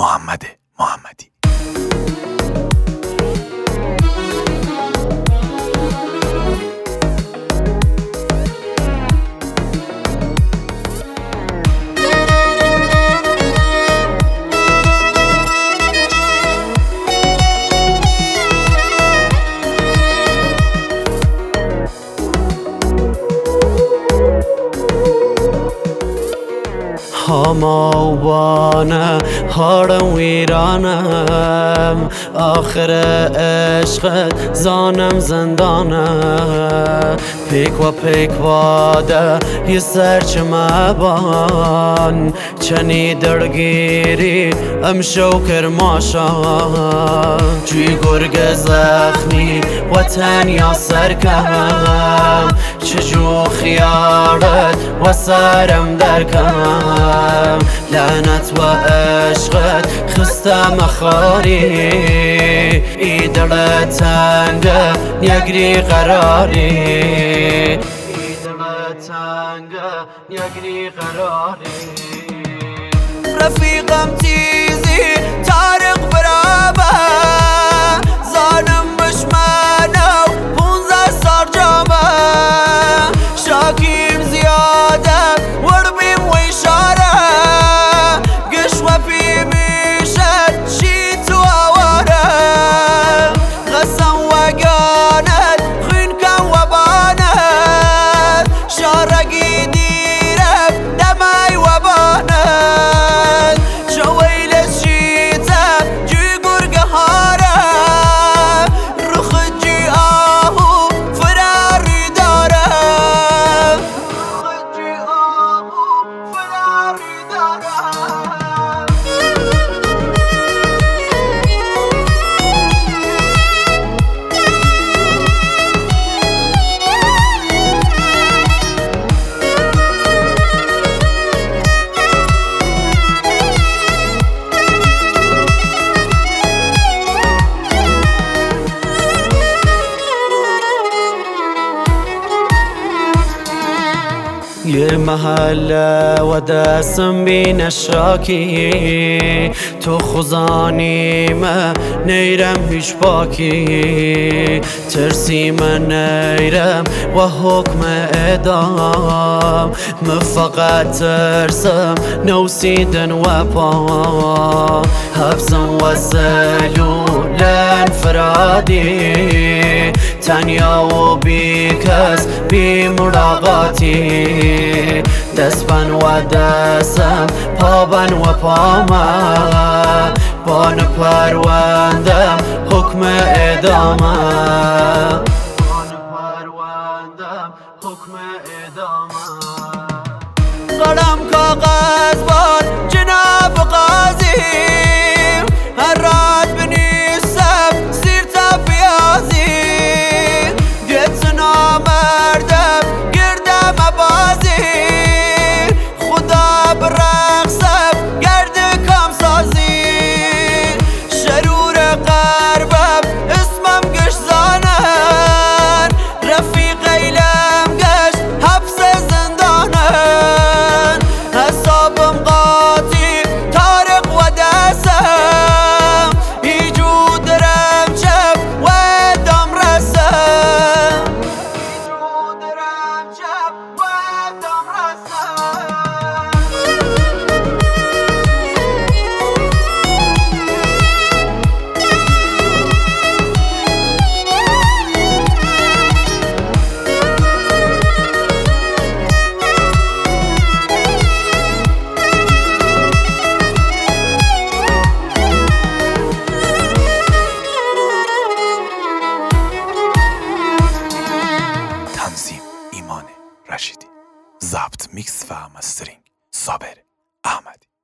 محمد محمدی. هماوانه هارم ویرانم، آخر عشقت زانم زندانه. پیک و پیک واده یه سرچ مبان، چنی درگیری امشو کرماشان. جوی گرگ زخمی و تنیا سرکم، چجو خیارت و سرم درکم. لعنت و عشقت خستم خاری، ای دل تنگه نگری قراری. ای دل تنگه نگری قراری. رفیقم تیزی طارق برابه، زانم بشمنو 15 سال جامه. شاکیم زیاده وربیم و اشاره، قش و پی میشد شی تو آواره. غسم و گانت خین کن و بانت، شارگی دیرم دمای و بانت. شویل شیتم جوی گرگ هاره، رخ جی آهو فراری داره. رخ جی آهو فراری داره. یه محله و دستم بین شاکی، تو خزانی من نیرم هیچ باکی. ترسی من نیرم و حکم اعدام، من فقط ترسم نوسیدن و پا. حبسم و زلول انفرادی، تنیا و بی کس بی ملاقاتی. دستبن و دستم پابن و پامه، بان پروندم حکم اعدامه. بان پروندم حکم اعدامه. قلم کاغذ بار جناب قاضی، هر رات بنیسم سیر تا پیازی. گت نامردم گردم بازی، خدا برقصم گرد کام سازی. شرور قربم اسمم گش زانن، رفیق ایلم گش حبس زندانن. حسابم قاطی طارق و دستم، ایجو درم چپ و دم رسم. ایجو درم چپ و دم رسم. تنظیم ایمان رشیدی، ضبط میکس و مسترینگ صابر احمدی.